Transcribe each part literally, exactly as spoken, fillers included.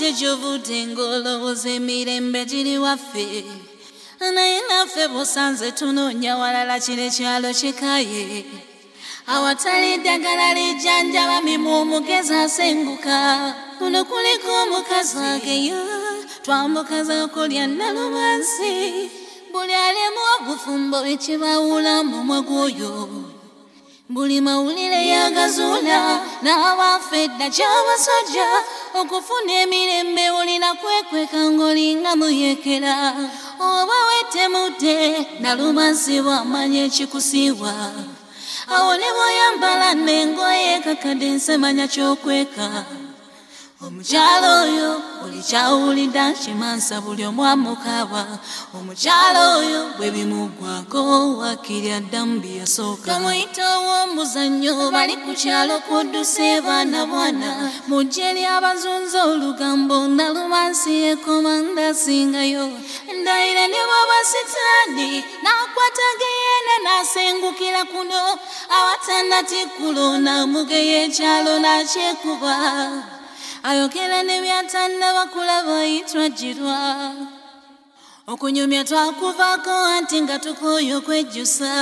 sijuvute ngolowooza emirembe giri waffe naye naffe busanze tunoonya walala kino ekyalo kikaye awatali ddagala lijjanjaba mimu omugezi asenguka kuno kuliko omukazi ageyo twambukaza okulya nalumansi buli alemu obufumbo ekibawula mu mumwa gw'oyo buli mawulire yagazuula n'abaffe edda ky'abasajja okufuna emirembe olina kwekweka ng'olinga muyekera oba wetemudde nalumansi bw'amanya ekikusiiwa awo ne bw'oyambala n'engoye kakadde nsemanya ky'okweka omukyalo oyo buli kyawulidde nkimansa buli omu amukaaba omukyalo oyo bwe bimugwako wakkirya ddamu bye yasooka kamuyita ow'omuzannyo bali ku kyalo kudduse baana bwana mu ggye ly'abazunza olugambo nalumansi yekomanda asingayo ndayira ne bw'aba sitaani n'akwata geyeena n'asengukira kuno awatannatikkula n'amugeya ekyalo n'akyekuba ayogera ne byatannaba kulaba yitwajjirwa okunyumya twakuvaako anti nga tukooye okwejjusa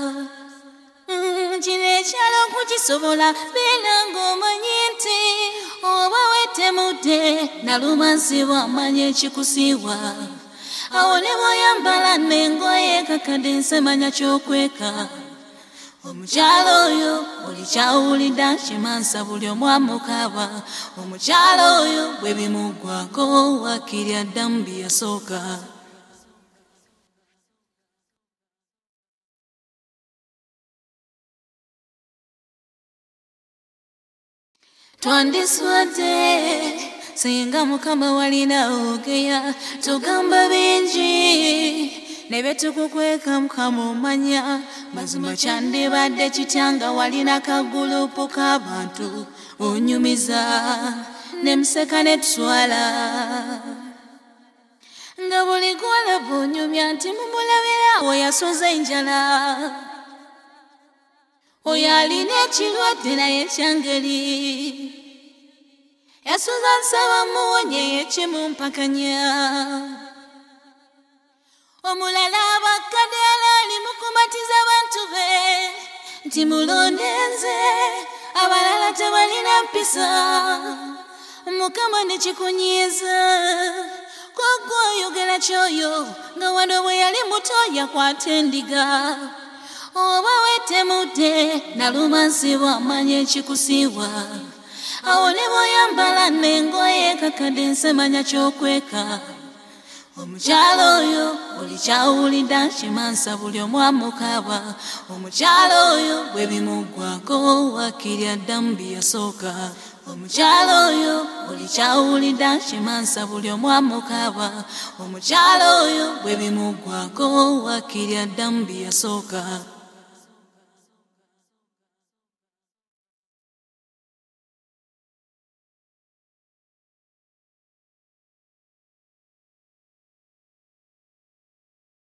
kino ekyalo okukisobola beera ng'omanyi nti oba wetemudde nalumansi bw'amanya ekikusiiwa awo ne bw'oyambala n'engoye kakadde nsemanya ky'okweka omukyalo oyo buli kyawulidde nkimansa buli omu amukaaba omukyalo oyo bwe bimugwako wakkirya ddamu bye yasooka twandiswadde singa mukama walina ogeya tugamba bingi ne betukukweka mukama omanya mazima kyandibadde kitanga walina kagulupu k'abantu onyumiza ne museka ne tuswala nga buli gwolaba onyumya nti mumulabira awo yasoza enjala oyo alina ekirwadde naye kyangeri yasoza nsaba muwonye yekimumpakanya omulala abakadde alaali mukumatiza abantu be nti mulondenze abalala tebalina mpisa mukama ne kikunyiiza kwagwe oyogera kyoyo nga wano bwe yali muto yakwata endiga oba wetemudde nalumansi bw'amanya ekikusiiwa awo ne bw'oyambala n'engoye kakadde nsemanya ky'okweka omukyalo oyo buli kyawulidde nkimansa buli omu amukaaba omukyalo oyo bwe bimugwako wakkirya ddamu bye yasooka omukyalo oyo buli kyawulidde nkimansa buli omu amukaaba omukyalo oyo bwe bimugwako wakkirya ddamu bye yasooka